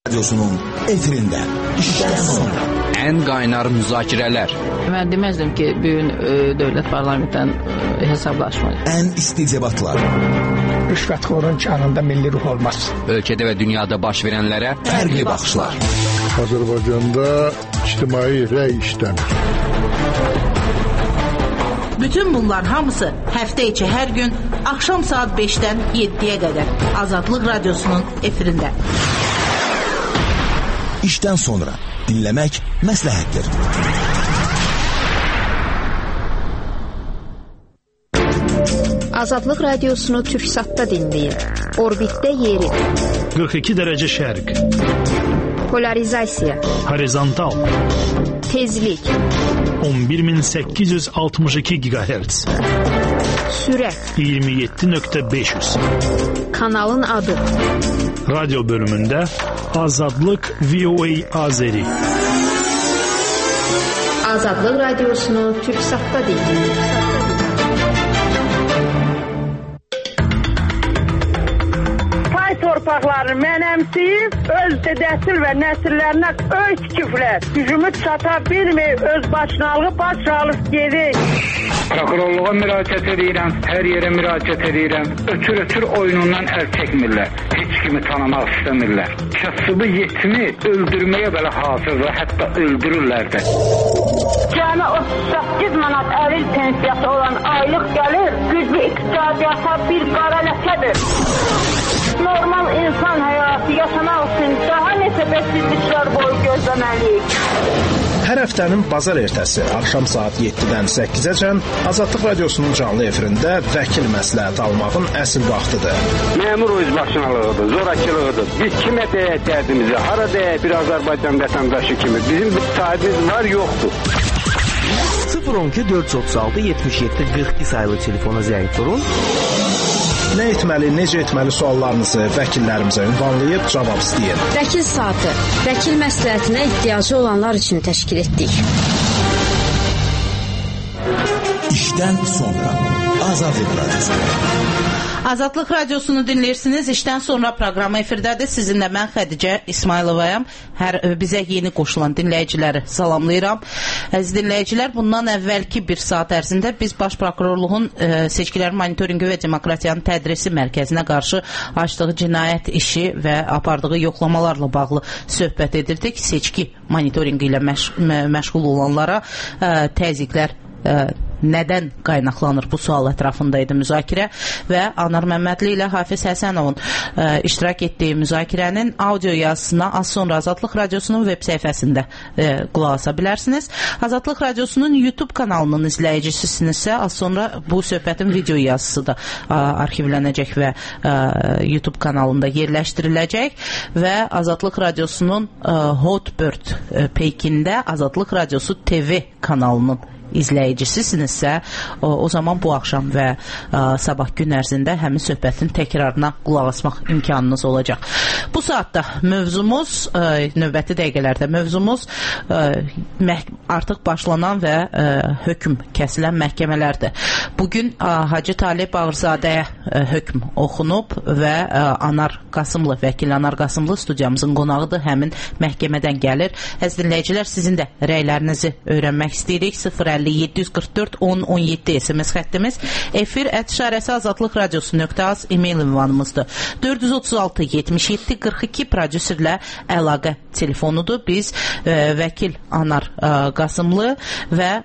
Radyosunun efirində işdən sonra ən qaynar müzakirələr. Mən deməzdim ki, bu gün dövlət parlamentdən hesablaşmayır. Ən isti debatlar. Rüşvətxorun canında milli ruh olmaz. Ölkədə və dünyada baş verənlərə fərqli baxışlar. Azərbaycanda ictimai rəy işləmir. Bütün bunlar hamısı həftə içi hər gün axşam saat 5-dən 7-yə qədər Azadlıq Radyosunun efirində. İşdən sonra dinləmək məsləhətdir. Azadlıq Radiosunu Türksatda dinləyin. Orbitdə yeri. 42 dərəcə şərq. Polarizasiya. Horizontal. Tezlik. 11862 GHz. Sürət. 27.500. Kanalın adı. Radyo bölümündə Azadlıq VOA Azeri. Azadlıq Radiosunu Türksatda dinləyin. Torpaqları mənəmsiyib, öz dədəsil və nəsillərinə öz küflər, gücümü çata bilməyib, öz başınalığı baş alıb gedir. Prokurorluğa müraciət edirəm, hər yerə müraciət edirəm. Ötür oyunundan əl çəkmirlər, heç kimi tanımaq istəmirlər. Kasıbı yetimi öldürməyə belə hazırdır, hətta öldürürlər də. Cəmi 38 manat əril pensiyası olan aylıq gəlir, güclü iqtisadiyyata bir qara ləkədir. Normal insan həyatı yaşamaq üçün daha neçə bəsizliklər boyu gözləməliyik. Hər həftənin bazar ertəsi axşam saat 7-dən 8-əcən Azadlıq Radiosunun canlı efirində vəkil məsləhəti almağın əsl vaxtıdır. Məmur özbaşınalığıdır, zorakılığıdır. Biz kimə deyək dərdimizi, hara deyək bir Azərbaycan vətəndaşı kimi. Bizim bir sahibimiz var, yoxdur. 012 436 77 42 sayılı telefona zəng vurun. Nə etməli, necə etməli suallarınızı vəkillərimizə ünvanlayıb cavab istəyin. Vəkil saatı, vəkil məsləhətinə ehtiyacı olanlar üçün təşkil etdik. İşdən sonra Azadlıq Radyosu. Azadlıq Radiosunu dinləyirsiniz. İşdən sonra proqramı efirdədir. Sizinlə mən Xədicə İsmayılovayam. Bizə yeni qoşulan dinləyiciləri salamlayıram. Əziz dinləyicilər, bundan əvvəlki bir saat ərzində biz Baş Prokurorluğun seçkilərin monitorinqi və demokratiyanın tədrisi mərkəzinə qarşı açdığı cinayət işi və apardığı yoxlamalarla bağlı söhbət edirdik. Seçki monitorinqi ilə məşğul olanlara təzyiqlər nədən qaynaqlanır bu sual ətrafında idi müzakirə və Anar Məmmədli ilə Hafiz Həsənovun iştirak etdiyi müzakirənin audio yazısına az sonra Azadlıq Radiosunun web səhifəsində qulaq asa bilərsiniz. Azadlıq Radiosunun YouTube kanalının izləyicisinizsə az sonra bu söhbətin video yazısı da arxivlənəcək və YouTube kanalında yerləşdiriləcək və Azadlıq Radiosunun Hotbird peykində Azadlıq Radiosu TV kanalının izləyicisisinizsə, o zaman bu axşam və sabah gün ərzində həmin söhbətin təkrarına qulaq asmaq imkanınız olacaq. Bu saatda mövzumuz, növbəti dəqiqələrdə mövzumuz artıq başlanan və hökm kəsilən məhkəmələrdir. Bugün Hacı Talib Bağırzadəyə hökm oxunub və Anar Qasımlı, vəkil Anar Qasımlı studiyamızın qonağıdır, həmin məhkəmədən gəlir. Əziz dinləyicilər, sizin də rəylərinizi öyrənmək istəyirik. 050-744-10-17 SMS xəttimiz, efir@azadlıqradiosu.az e-mail ünvanımızdır. 436-77-42 prodüserlə əlaqə telefonudur. Biz vəkil Anar Qasımlı və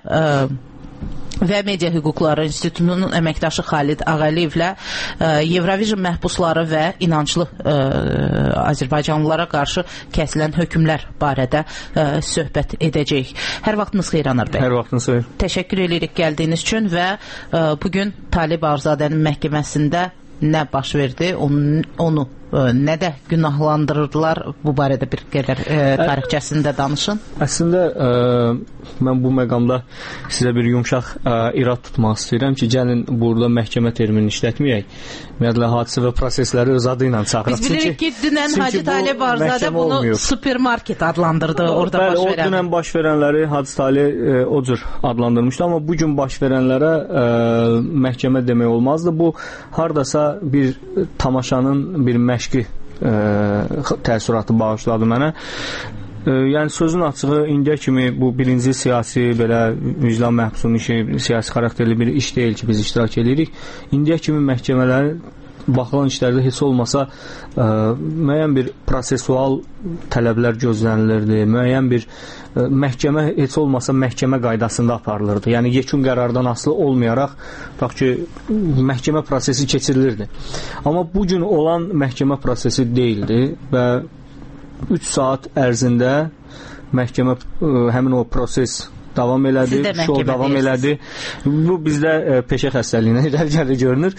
Media Hüquqları İnstitutunun əməkdaşı Xalid Ağəliyevlə Eurovision məhbusları və inanclı Azərbaycanlılara qarşı kəsilən hökmlər barədə söhbət edəcəyik. Hər vaxtınız xeyir Anar bəy. Hər vaxtınız xeyir. Təşəkkür edirik gəldiyiniz üçün və bugün Talib Bağırzadənin məhkəməsində nə baş verdi, onu nə də günahlandırırdılar, bu barədə bir qədər tarixçəsində danışın. Əslində mən bu məqamda sizə bir yumşaq irad tutmaq istəyirəm ki, gəlin burada məhkəmə terminini işlətməyək. Ümumiyyətlə hadisə və prosesləri öz adı ilə çağıraq. Biz bilirik ki, dünən Hacı Talib Bağırzadə bunu supermarket adlandırdı, orada baş verən. O dünən baş verənləri Hacı Talib o cür adlandırmışdı, amma bugün baş verənlərə məhkəmə demək olmazdı. Bu hardasa bir tamaşanın bir məşqi təəssüratı bağışladı mənə. Yəni sözün açığı indiyə kimi bu birinci siyasi belə vicdan məhbusunun işi, siyasi xarakterli bir iş deyil ki, biz iştirak edirik. İndiyə kimi məhkəmələrin baxılan işlərdə heç olmasa müəyyən bir prosesual tələblər gözlənilirdi. Müəyyən bir məhkəmə heç olmasa məhkəmə qaydasında aparılırdı. Yəni yekun qərardan asılı olmayaraq bax ki, məhkəmə prosesi keçirilirdi. Amma bu gün olan məhkəmə prosesi deyildi və 3 saat ərzində məhkəmə həmin o proses davam elədi, şou davam elədi. Bu bizdə peşə xəstəliyinə irəli görünür.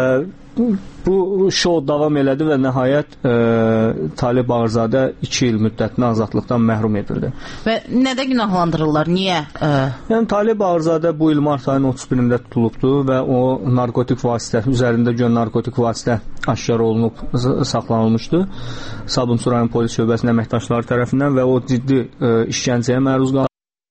Bu şou davam elədi və nəhayət Talib Ağırzadə 2 il müddətinə azadlıqdan məhrum edildi. Və nədə günahlandırırlar? Niyə? Yəni Talib Ağırzadə bu il mart ayının 31-də tutulubdu və o narkotik vasitə, üzərində görən narkotik vasitə aşkar olunub, saxlanılmışdı. Sabunçu rayon polis şöbəsinin əməkdaşları tərəfindən və o ciddi işgəncəyə məruz qaldı.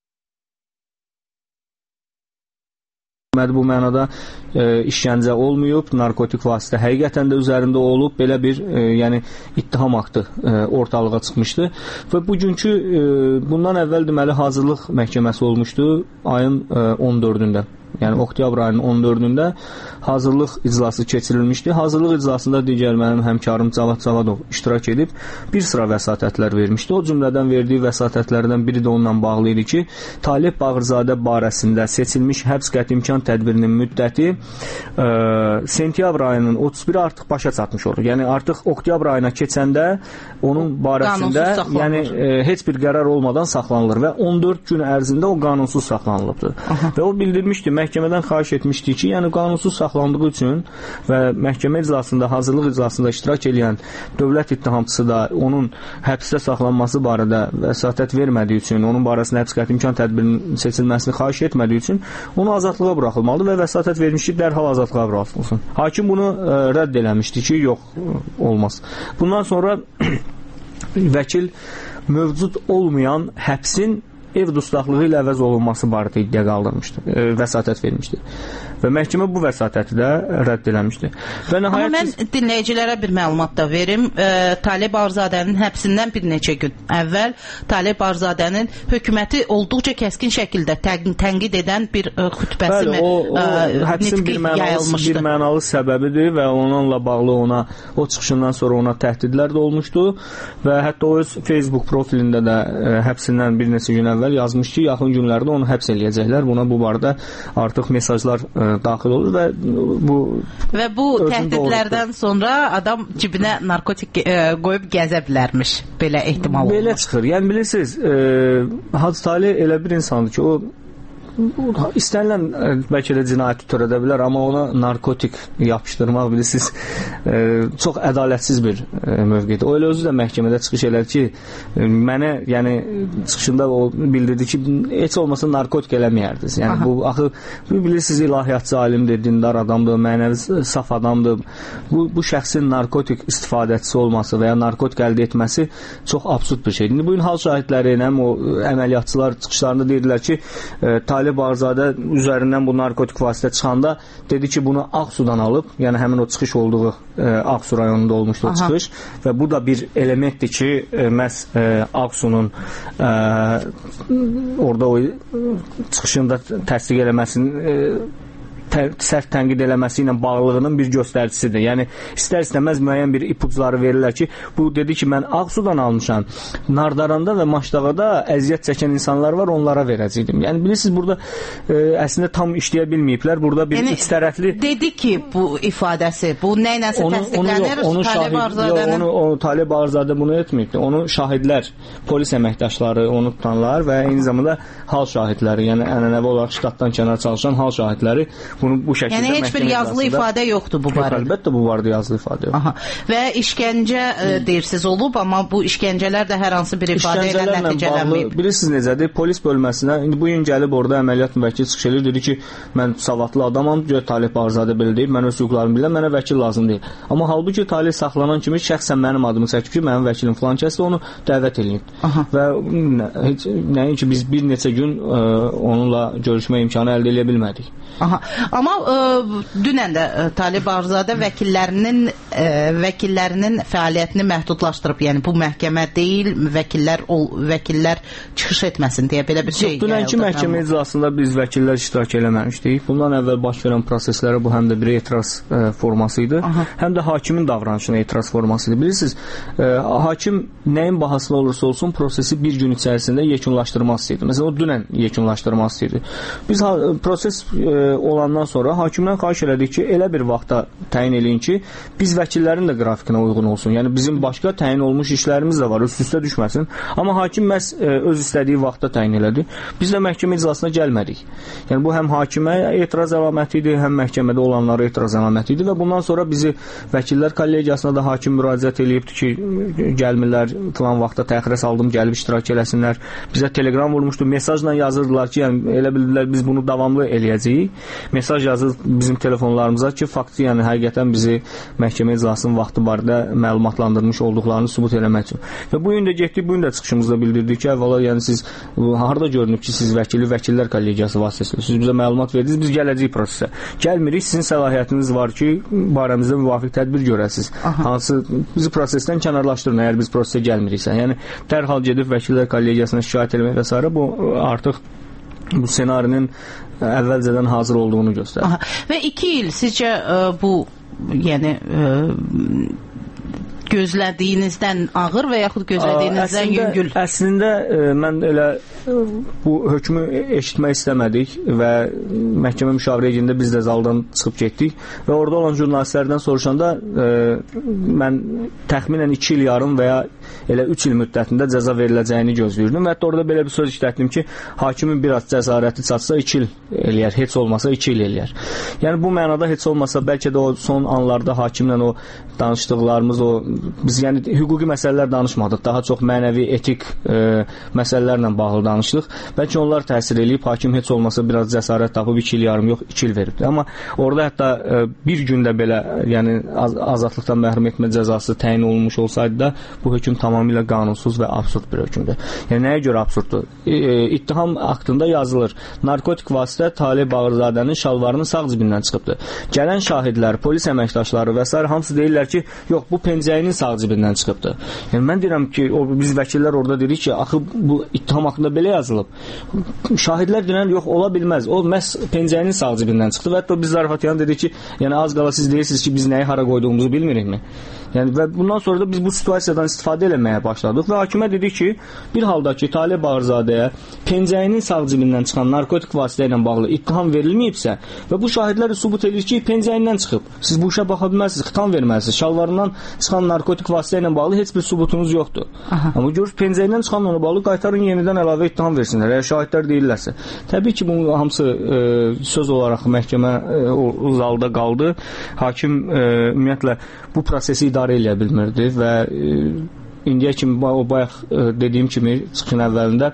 Bu mənada işgəncə olmayıb, narkotik vasitə həqiqətən də üzərində olub, belə bir yəni ittiham aktı ortalığa çıxmışdı və bugünkü bundan əvvəl deməli hazırlıq məhkəməsi olmuşdu ayın 14-də. Yəni oktyabr ayının 14-də hazırlıq iclası keçirilmişdi. Hazırlıq iclasında digər mənim həmkarım Cavad Cavadov iştirak edib bir sıra vəsatətlər vermişdi. O cümlədən verdiyi vəsatətlərdən biri də onunla bağlı idi ki, Talib Bağırzadə barəsində seçilmiş həbs qəti imkan tədbirinin müddəti sentyabr ayının 31-i artıq başa çatmış olur. Yəni artıq oktyabr ayına keçəndə onun barəsində yəni heç bir qərar olmadan saxlanılır və 14 gün ərzində o qanunsuz saxlanılıbdır. Və o bildirmişdi, məhkəmədən xahiş etmişdi ki, yəni qanunsuz saxlandığı üçün və məhkəmə iclasında, hazırlıq iclasında iştirak edən dövlət ittihamçısı da onun həbsdə saxlanması barədə vəsatət vermədiyi üçün, onun barəsində həbs qəti imkan tədbirinin seçilməsini xahiş etmədiyi üçün onu azadlığa buraxılmalıdır və vəsatət vermiş ki, dərhal azadlığa buraxılsın. Hakim bunu rədd eləmişdi ki, yox, olmaz. Bundan sonra vəkil mövcud olmayan həbsin ev dustaqlığı ilə əvəz olunması barədə iddia qaldırmışdı, vəsatət vermişdi. Və məhkəmə bu vəsatəti də rədd eləmişdi. Və nəhayət amma mən dinləyicilərə bir məlumat da verim. Talib Ağırzadənin həbsindən bir neçə gün əvvəl Talib Ağırzadənin hökuməti olduqca kəskin şəkildə tənqid edən bir xütbəsi nitqi yayılmışdı. Bir mənalı səbəbidir və onunla bağlı ona o çıxışından sonra ona təhdidlər də olmuşdu və hətta o öz Facebook profilində də həbsindən bir neçə gün əvvəl yazmış ki, yaxın günlərdə onu həbs eləyəcəklər. Buna bu barədə artıq mesajlar daxil olur və bu təhdidlərdən sonra adam cibinə narkotik qoyub gəzə bilərmiş. Belə ehtimal olunur. Belə çıxır. Yəni bilirsiniz, Hacı Talib elə bir insandır ki, o istənilən bəlkə də cinayəti törədə bilər, amma ona narkotik yapışdırmaq bilirsiniz çox ədalətsiz bir mövqedir. O elə özü də məhkəmədə çıxış elədi ki, mənə yəni çıxışında o bildirdi ki, heç olmasa narkotik eləməyərdiniz. Yəni bu axı bilirsiniz ilahiyyatçı alimdir, dindar adamdır, mənəvi saf adamdır. Bu şəxsin narkotik istifadəçisi olması və ya narkotik əldə etməsi çox absurd bir şeydir. İndi bu gün hal şahidləri ilə o əməliyyatçılar çıxışlarında deyirlər ki, Talib Ağırzadə üzərindən bu narkotik vasitə çıxanda dedi ki, bunu Ağsudan alıb, yəni həmin o çıxış olduğu Ağsu rayonunda olmuşdu o çıxış və bu da bir elementdir ki, məhz Ağsunun orada o çıxışında təsdiq eləməsinin sərt tənqid eləməsi ilə bağlılığının bir göstəricisidir. Yəni istər-istəməz müəyyən bir ipucları verirlər ki, bu dedi ki, mən Ağsudan almışam. Nardaranda və Maşdağada əziyyət çəkən insanlar var, onlara verəcəydim. Yəni bilirsiniz, burada əslində tam işləyə bilməyiblər. Burada bir yəni, üç tərəfli dedi ki, bu ifadəsi, bu nə iləsə təsdiqlənir? Talib Ağırzadənin Talib Ağırzadə bunu etməyibdi. Onu şahidlər, polis əməkdaşları onu tutanlar və eyni zamanda hal şahidləri, yəni ənənəvi olaraq ştatdan kənar çalışan hal şahidləri bunu bu şəkildə yəni heç bir yazılı ifadə yoxdur bu barədə. Əlbəttə bu barədə yazılı ifadə yox. Və işgəncə deyirsiniz olub, amma bu işgəncələr də hər hansı bir ifadə ilə nəticələnməyib. Bilirsiniz necədir? Polis bölməsinə indi bu gün gəlib orada əməliyyat müvəkkili çıxış edir, dedi ki, mən savadlı adamam, Talib Ağırzadə belə deyib, mən öz hüquqlarımı bilirəm, mənə vəkil lazım deyil. Amma halbuki Talib saxlanan kimi şəxsən mənim adımı çəkib ki, mənim vəkilim filan kəsdə onu dəvət edib. Və heç nəyin ki biz bir neçə gün onunla görüşmə imkanı əldə edə bilmədik. Amma dünən də Talib Ağazadə vəkillərinin fəaliyyətini məhdudlaşdırıb. Yəni bu məhkəmə deyil, vəkillər çıxış etməsin deyə belə bir şey. Dünənki məhkəmə iclasında biz vəkillər iştirak eləməmişdik. Bundan əvvəl baş verən proseslərə bu həm də bir etiraz forması idi, həm də hakimin davranışına etiraz forması idi. Bilirsiniz, hakim nəyin bahasına olursa olsun prosesi bir gün içərisində yekunlaşdırmaq istəyirdi. Məsələn, o dünən yekunlaşdırmaq istəyirdi. Biz proses olandan sonra hakimdən xahiş elədik ki, elə bir vaxtda təyin eləyin ki, biz vəkillərin də qrafikinə uyğun olsun. Yəni bizim başqa təyin olmuş işlərimiz də var, üst-üstə düşməsin. Amma hakim məhz öz istədiyi vaxtda təyin elədi. Biz də məhkəmə iclasına gəlmədik. Yəni bu həm hakimə etiraz əlaməti idi, həm məhkəmədə olanlara etiraz əlaməti idi və bundan sonra bizi vəkillər kollegiyasına da hakim müraciət eləyibdi ki, gəlmirlər, filan vaxtda təxirə saldım, gəlib iştirak eləsinlər. Bizə telegram vurmuşdu, mesajla yazırdılar ki, yəni elə bildilər biz bunu davamlı eləyəcəyik. Mesaj yazır bizim telefonlarımıza ki, faktı, yəni həqiqətən bizi məhkəmə iclasının vaxtı barədə məlumatlandırmış olduqlarını sübut eləmək üçün. Və bu gün də getdik, bu gün də çıxışımızda bildirdik ki, əvvəla yəni siz harada görünüb ki, siz vəkillər kollegiyası vasitəsilə siz bizə məlumat verdiniz, biz gələcəyik prosesə. Gəlmirik, sizin səlahiyyətiniz var ki, barəmizdə müvafiq tədbir görəsiniz. Hansı bizi prosesdən kənarlaşdırın, əgər biz prosesə gəlmiriksə. Yəni dərhal gedib vəkillər kollegiyasına şikayət etmək və s. bu artıq bu senarinin əvvəlcədən hazır olduğunu göstərir. Və 2 il sizcə bu yəni gözlədiyinizdən ağır və yaxud gözlədiyinizdən yüngül? Əslində mən elə bu hökmü eşitmək istəmədik və məhkəmə müşavirəçiliyində biz də zaldan çıxıb getdik və orada olan jurnalistlərdən soruşanda mən təxminən 2 il yarım və ya elə 3 il müddətində cəza veriləcəyini gözləyirdim və hətta orada belə bir söz işlətdim ki, hakimin biraz cəsarəti çatsa 2 il eləyər, heç olmasa 2 il eləyər. Yəni bu mənada heç olmasa bəlkə də o son anlarda hakimlə o danışdıqlarımız, biz yəni hüquqi məsələlər danışmadıq, daha çox mənəvi, etik məsələlərlə bağlı danışdıq. Bəlkə onlar təsir eləyib, hakim heç olmasa biraz cəsarət tapıb 2 il yarım yox, 2 il veribdi. Amma orada hətta bir gündə belə yəni azadlıqdan məhrum etmə cəzası təyin olunmuş olsaydı da bu hökm tamamilə qanunsuz və absurd bir hökmdür. Yəni nəyə görə absurddur? İttiham aktında yazılır. Narkotik vasitə Talib Ağazadənin şalvarının sağ cibindən çıxıbdır. Gələn şahidlər, polis əməkdaşları və s. hamısı deyirlər ki, yox, bu pencəyinin sağ cibindən çıxıbdır. Yəni mən deyirəm ki, biz vəkillər orada dedik ki, axı bu ittiham haqqında belə yazılıb. Şahidlər deyirlər, yox, ola bilməz. O məhz pencəyinin sağ cibindən çıxdı və hətta biz zarafatyan dedik ki, yəni az qala siz deyirsiniz ki, biz nəyi hara qoyduğumuzu bilmirikmi? Yəni və bundan sonra da biz bu situasiyadan istifadə eləməyə başladıq və hakimə dedik ki, bir halda ki, Talib Ağazadəyə pencəyinin sağ cibindən çıxan narkotik vasitə ilə bağlı ittiham verilməyibsə və bu şahidlər sübut edir ki, pencəyindən çıxıb. Siz bu işə baxa bilməzsiniz, xitam verməlisiniz. Şalvarından çıxan narkotik vasitə ilə bağlı heç bir sübutunuz yoxdur. Amma görür, pencəyindən çıxan ona bağlı qaytarın yenidən əlavə ittiham versinlər. Əgər şahidlər deyirlərsə. Təbii ki, bu hamısı söz olaraq məhkəmə zalda qaldı. Hakim ümumiyyətlə bu prosesi idarə eləyə bilmirdi və indiyə kimi o bayaq dediyim kimi çıxışın əvvəlində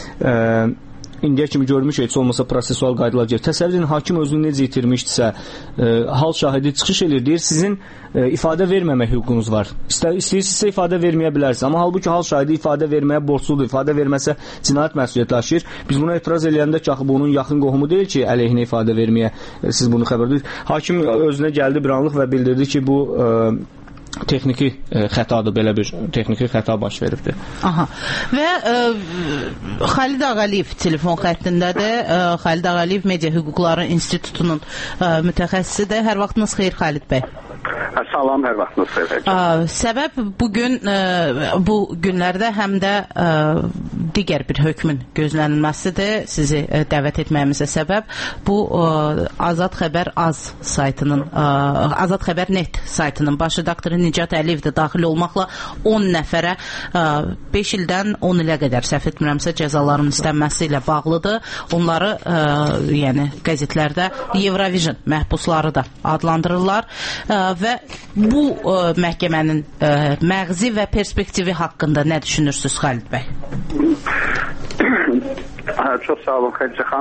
indiyə kimi görmüş heç olmasa prosesual qaydalar gəlir. Təsəvvür edin, hakim özünü necə itirmişdisə, hal şahidi çıxış edir, deyir, sizin ifadə verməmək hüququnuz var. İstəyirsinizsə ifadə verməyə bilərsiniz. Amma halbuki hal şahidi ifadə verməyə borcludur. İfadə verməsə cinayət məsuliyyəti daşıyır. Biz buna etiraz eləyəndə ki, axı bunun yaxın qohumu deyil ki, əleyhinə ifadə verməyə siz bunu xəbər edirsiniz. Hakim özünə gəldi bir anlıq və bildirdi ki, bu texniki xətadır, belə bir texniki xəta baş veribdir. Və Xalid Ağaliyev telefon xəttindədir. Xalid Ağaliyev Media Hüquqları İnstitutunun mütəxəssisidir. Hər vaxtınız xeyir Xalid bəy. Salam, hər vaxtınız xeyir. Səbəb bugün bu günlərdə həm də digər bir hökmün gözlənilməsidir. Sizi dəvət etməyimizə səbəb bu Azad Xəbər saytının Azad Xəbər net saytının baş redaktoru Nicat Əliyev də daxil olmaqla 10 nəfərə 5 ildən 10 ilə qədər səhv etmirəmsə cəzaların istənməsi ilə bağlıdır. Onları yəni qəzetlərdə Eurovision məhbusları da adlandırırlar və bu məhkəmənin məğzi və perspektivi haqqında nə düşünürsünüz Xalid bəy? Çox sağ olun Xədicə xanım.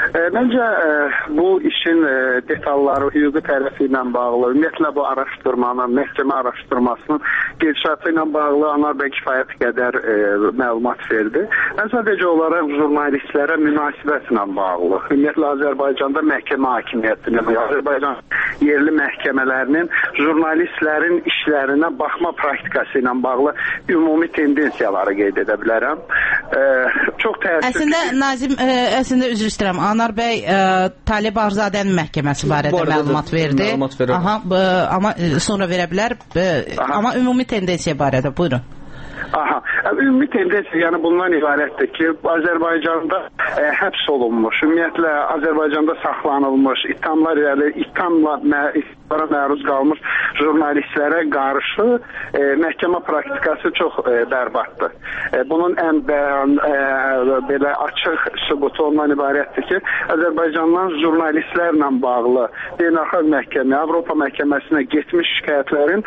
Məncə bu işin detalları hüquqi tərəfi ilə bağlı, ümumiyyətlə bu araşdırmanın, məhkəmə araşdırmasının gedişatı ilə bağlı Anar bəy kifayət qədər məlumat verdi. Mən sadəcə olaraq jurnalistlərə münasibətlə bağlı, ümumiyyətlə Azərbaycanda məhkəmə hakimiyyətinin, Azərbaycan yerli məhkəmələrinin jurnalistlərin işlərinə baxma praktikası ilə bağlı ümumi tendensiyaları qeyd edə bilərəm. Çox təəssüf. Əslində Nazim, əslində üzr istəyirəm. Anar bəy Talib Arzadənin məhkəməsi barədə məlumat verdi. Aha, amma sonra verə bilər. Amma ümumi tendensiya barədə buyurun. Aha, ümumi tendensiya yəni bundan ibarətdir ki, Azərbaycanda həbs olunmuş, ümumiyyətlə Azərbaycanda saxlanılmış, ithamla məruz qalmış jurnalistlərə qarşı məhkəmə praktikası çox bərbaddır. Bunun ən belə açıq sübutu ondan ibarətdir ki, Azərbaycandan jurnalistlərlə bağlı beynəlxalq məhkəmə, Avropa məhkəməsinə getmiş şikayətlərin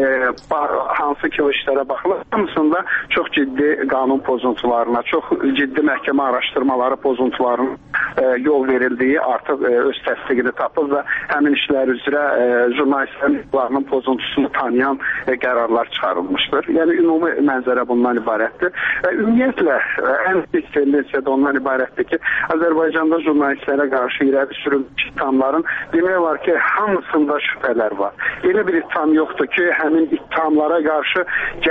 hansı ki o işlərə baxılır, hamısında çox ciddi qanun pozuntularına, çox ciddi məhkəmə araşdırmaları pozuntularına yol verildiyi artıq öz təsdiqini tapır və həmin işlər üzrə jurnalistlərin pozuntusunu tanıyan qərarlar çıxarılmışdır. Yəni ümumi mənzərə bundan ibarətdir. Ümumiyyətlə ən pis tendensiya da ondan ibarətdir ki, Azərbaycanda jurnalistlərə qarşı irəli sürülmüş ithamların demək olar ki, hamısında şübhələr var. Elə bir itham yoxdur ki, həmin ithamlara qarşı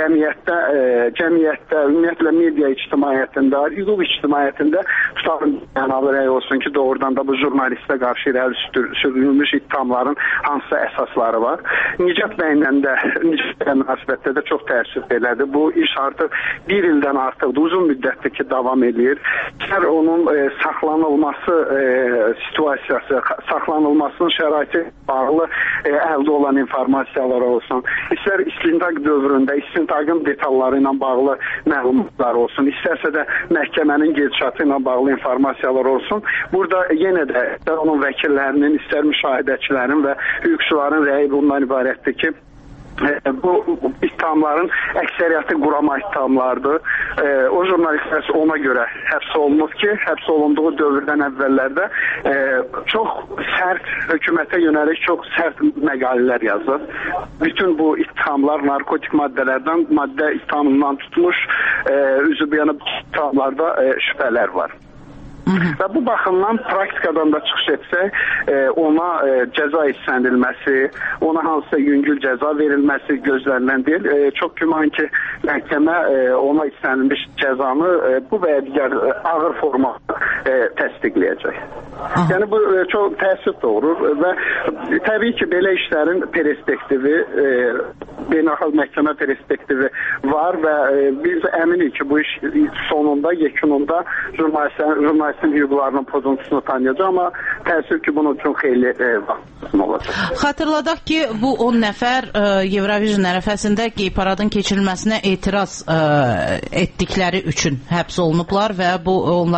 cəmiyyətdə, ümumiyyətlə media ictimaiyyətində, hüquq ictimaiyyətində tutarlı mənalı rəy olsun ki, doğrudan da bu jurnalistə qarşı irəli sürülmüş ithamların hansısa əsasları var. Nicat bəylə də münasibətdə də çox təəssüf belədir. Bu iş artıq bir ildən artıqdır, uzun müddətdir ki, davam edir. İstər onun saxlanılması situasiyası, saxlanılmasının şəraiti bağlı əldə olan informasiyalar olsun, istər istintaq dövründə, istintaqın detalları ilə bağlı məlumatlar olsun, istərsə də məhkəmənin gedişatı ilə bağlı informasiyalar olsun. Burada yenə də onun vəkillərinin, istər müşahidəçilərin və hüquqçuların rəyi bundan ibarətdir ki, bu ithamların əksəriyyəti qurama ithamlardır. O jurnalistlər ona görə həbs olunub ki, həbs olunduğu dövrdən əvvəllərdə çox sərt, hökumətə yönəlik çox sərt məqalələr yazır. Bütün bu ithamlar narkotik maddələrdən, maddə ithamından tutmuş, üzü bu yana ithamlarda şübhələr var. Və bu baxımdan praktikadan da çıxış etsək, ona cəza istənilməsi, ona hansısa yüngül cəza verilməsi gözlənilən deyil. Çox güman ki, məhkəmə ona istənilmiş cəzanı bu və ya digər ağır formada təsdiqləyəcək. Yəni bu çox təəssüf doğurur və təbii ki, belə işlərin perspektivi, beynəlxalq məhkəmə perspektivi var və biz əminik ki, bu iş sonunda, yekununda jurnalistin hüquqlarının pozuntusunu tanıyacaq, amma təəssüf ki, bunun üçün xeyli vaxt olacaq. Xatırladaq ki, bu 10 nəfər Eurovision ərəfəsində gey paradın keçirilməsinə etiraz etdikləri üçün həbs olunublar və bu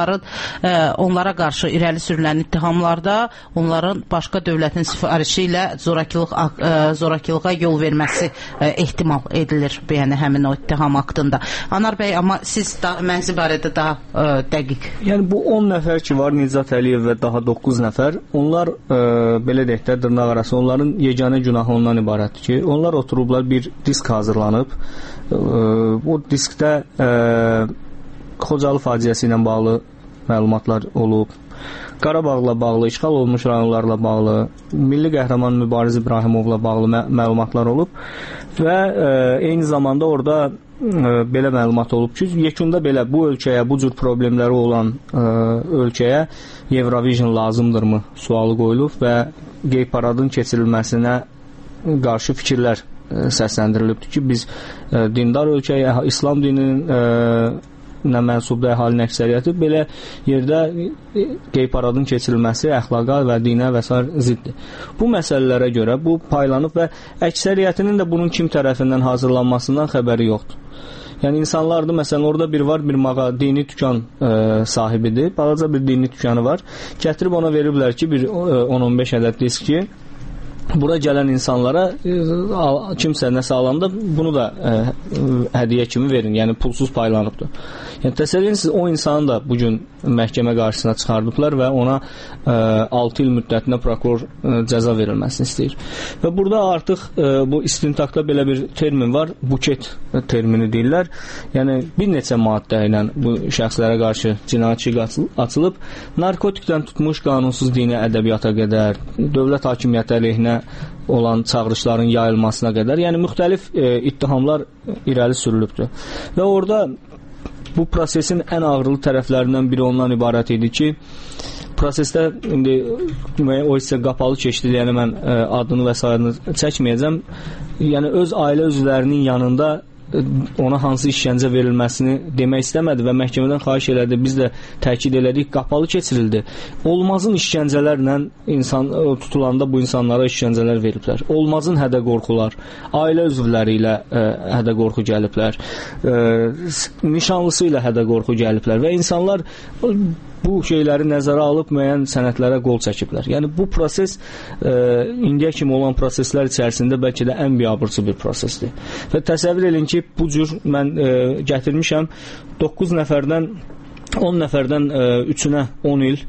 onlara qarşı irəli sürülən ittihamlarda onların başqa dövlətin sifarişi ilə zorakılığa yol verməsi ehtimal edilir, yəni həmin o ittiham haqqında. Anar bəy, amma siz məhzi barədə daha dəqiq. Yəni bu 10 nəfər ki var, Nicat Əliyev və daha 9 nəfər, onlar belə deyək də dırnaq arası, onların yeganə günahı ondan ibarətdir ki, onlar oturublar, bir disk hazırlanıb. Bu diskdə Xocalı faciəsi ilə bağlı məlumatlar olub. Qarabağla bağlı, işğal olmuş rayonlarla bağlı, milli qəhrəman Mübariz İbrahimovla bağlı məlumatlar olub və eyni zamanda orada belə məlumat olub ki, yekunda belə bu ölkəyə, bu cür problemləri olan ölkəyə Eurovision lazımdırmı sualı qoyulub və gey paradın keçirilməsinə qarşı fikirlər səsləndirilibdir ki, biz dindar ölkəyə, İslam dininin nə mənsubda əhalinin əksəriyyəti belə yerdə gey paradın keçirilməsi əxlaqa və dinə və s. ziddir. Bu məsələlərə görə bu paylanıb və əksəriyyətinin də bunun kim tərəfindən hazırlanmasından xəbəri yoxdur. Yəni insanlardır, məsələn, orada bir var, bir dini dükan sahibidir, balaca bir dini dükanı var. Gətirib ona veriblər ki, bir 10-15 ədəd disk ki, bura gələn insanlara kimsə nəsə alanda bunu da hədiyyə kimi verin. Yəni pulsuz paylanıbdır. Yəni təsəvvür edin, siz o insanı da bu gün məhkəmə qarşısına çıxardıblar və ona 6 il müddətində prokuror cəza verilməsini istəyir. Və burada artıq bu istintaqda belə bir termin var, buket termini deyirlər. Yəni bir neçə maddə ilə bu şəxslərə qarşı cinayət işi açılıb. Narkotikdən tutmuş qanunsuz dini ədəbiyyata qədər, dövlət hakimiyyəti əleyhinə olan çağırışların yayılmasına qədər, yəni müxtəlif ittihamlar irəli sürülübdür. Və orada bu prosesin ən ağrılı tərəflərindən biri ondan ibarət idi ki, prosesdə indi o isə qapalı keçdi, yəni mən adını və sayını çəkməyəcəm. Yəni öz ailə üzvlərinin yanında ona hansı işgəncə verilməsini demək istəmədi və məhkəmədən xahiş elədi. Biz də təkid elədik, qapalı keçirildi. Olmazın işgəncələrlə tutulanda bu insanlara işgəncələr veriblər. Olmazın hədə-qorxular, ailə üzvləri ilə hədə-qorxu gəliblər, nişanlısı ilə hədə-qorxu gəliblər və insanlar bu şeyləri nəzərə alıb müəyyən sənədlərə qol çəkiblər. Yəni bu proses indiyə kimi olan proseslər içərisində bəlkə də ən biabırçı bir prosesdir. Və təsəvvür edin ki, bu cür mən gətirmişəm 9 nəfərdən 10 nəfərdən 3-ünə 10 il,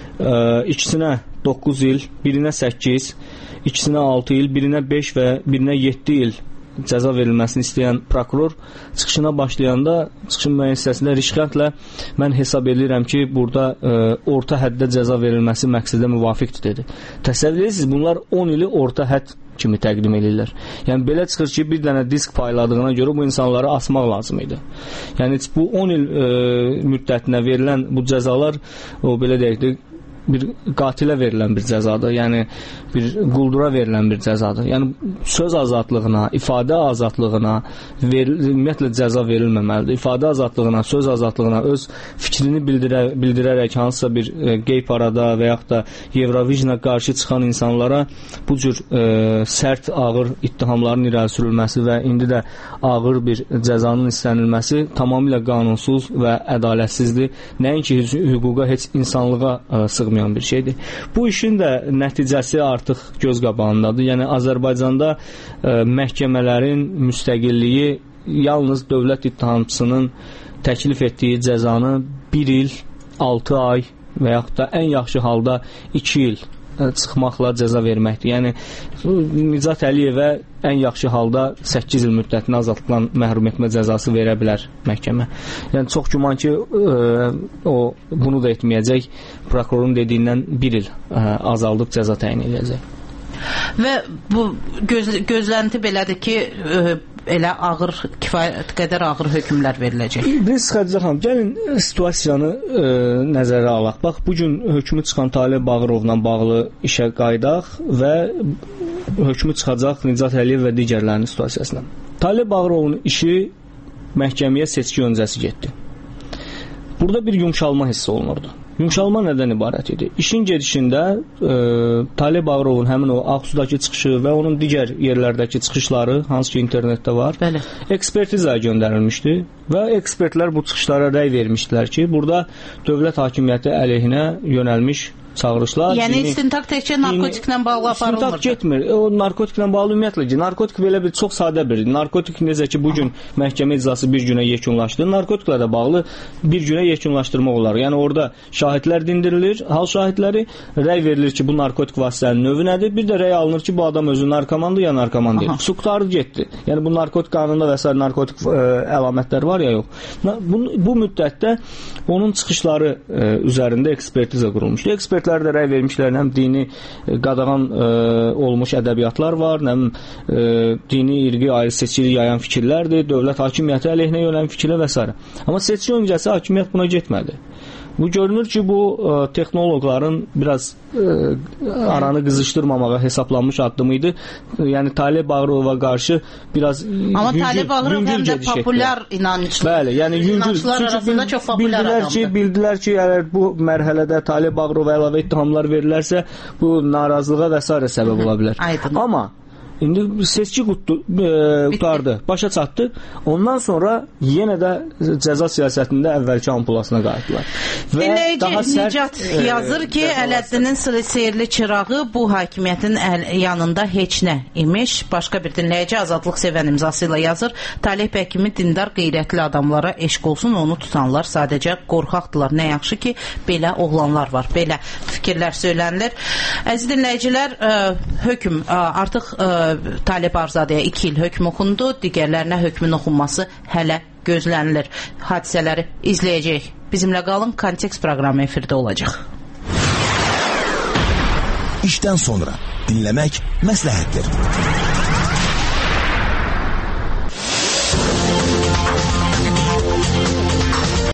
ikisinə 9 il, birinə 8, ikisinə 6 il, birinə 5 və birinə 7 il cəza verilməsini istəyən prokuror çıxışına başlayanda, çıxışın müəyyən hissəsində rişxəndlə mən hesab edirəm ki, burada orta həddə cəza verilməsi məqsədə müvafiqdir dedi. Təsəvvür edirsiniz, bunlar 10 ili orta hədd kimi təqdim edirlər. Yəni belə çıxır ki, bir dənə disk payladığına görə bu insanları asmaq lazım idi. Yəni bu 10 il müddətinə verilən bu cəzalar, o belə deyək, bir qatilə verilən bir cəzadır. Yəni bir quldura verilən bir cəzadır. Yəni söz azadlığına, ifadə azadlığına ümumiyyətlə cəza verilməməlidir. İfadə azadlığına, söz azadlığına, öz fikrini bildirərək hansısa bir qeyb arada və yaxud da Eurovision'a qarşı çıxan insanlara bu cür sərt, ağır ittihamların irəli sürülməsi və indi də ağır bir cəzanın istənilməsi tamamilə qanunsuz və ədalətsizdir. Nəinki hüquqa, heç insanlığa sığmayan bir şeydir. Bu işin də nəticəsi artıq göz qabağındadır. Yəni Azərbaycanda məhkəmələrin müstəqilliyi yalnız dövlət ittihamçısının təklif etdiyi cəzanı 1 il, 6 ay və yaxud da ən yaxşı halda 2 il çıxmaqla cəza verməkdir. Yəni Nicat Əliyevə ən yaxşı halda 8 il müddətinə azadlıqdan məhrum etmə cəzası verə bilər məhkəmə. Yəni çox güman ki, o bunu da etməyəcək, prokurorun dediyindən 1 il azaldıb cəza təyin edəcək. Və bu gözlənti belədir ki, elə ağır, kifayət qədər ağır hökmlər veriləcək. Biz Xədicə xanım, gəlin situasiyanı nəzərə alaq. Bax, bugün hökmü çıxan Talib Bağırovla bağlı işə qaydaq və hökmü çıxacaq Nicat Əliyev və digərlərinin situasiyasına. Talib Bağırovun işi məhkəməyə seçki öncəsi getdi. Burada bir yumşalma hissi olunurdu. Yumşalma nədən ibarət idi? İşin gedişində Talib Bağırovun həmin o Ağsudakı çıxışı və onun digər yerlərdəki çıxışları, hansı ki internetdə var, ekspertizaya göndərilmişdi və ekspertlər bu çıxışlara rəy vermişdilər ki, burada dövlət hakimiyyəti əleyhinə yönəlmiş çağırışlar. Yəni istintaq təkcə narkotiklə bağlı aparılmır. İstintaq getmir. O narkotiklə bağlı ümumiyyətlə ki, narkotik belə bir çox sadə bir. Narkotik necə ki bu gün məhkəmə icrası bir günə yekunlaşdı. Narkotiklə də bağlı bir günə yekunlaşdırmaq olar. Yəni orada şahidlər dindirilir, hal şahidləri, rəy verilir ki, bu narkotik vasitənin növü nədir? Bir də rəy alınır ki, bu adam özü narkomandır ya narkoman deyil. Suqtarı getdi. Yəni bu narkotik qanununda və s. narkotik əlamətlər var ya yox. Bu müddətdə onun çıxışları üzərində ekspertiza qurulmuşdu. Ekspertlər də rəy vermişlər, həm dini qadağan olmuş ədəbiyyatlar var, həm dini, irqi, ayrı seçkilik yayan fikirlərdir, dövlət hakimiyyəti əleyhinə yönələn fikirlər və s. Amma seçki öncəsi hakimiyyət buna getmədi. Bu görünür ki, bu texnoloqların biraz aranı qızışdırmamağa hesablanmış addımı idi. Yəni Talib Bağırova qarşı biraz amma Talib Bağırov həm də populyar inanclı. Bəli, yəni inanclılar arasında çox populyar adamdır. Bildilər ki, əgər bu mərhələdə Talib Bağırova əlavə ittihamlar verilərsə, bu narazılığa və s. səbəb ola bilər. Aydın. Amma İndi seçki qutardı, başa çatdı. Ondan sonra yenə də cəza siyasətində əvvəlki ampulasına qayıtdılar. Dinləyici Nicat yazır ki, Ələddinin seyirli çırağı bu hakimiyyətin yanında heç nə imiş. Başqa bir dinləyici azadlıq sevən imzası ilə yazır. Talih bəy kimi dindar, qeyrətli adamlara eşq olsun, onu tutanlar sadəcə qorxaqdılar. Nə yaxşı ki, belə oğlanlar var. Belə fikirlər söylənilir. Əziz dinləyicilər, hökm artıq Talib Arzadəyə 2 il hökm oxundu. Digərlərinə hökmün oxunması hələ gözlənilir. Hadisələri izləyəcək. Bizimlə qalın, Kontekst proqramı efirdə olacaq. İşdən sonra dinləmək məsləhətdir.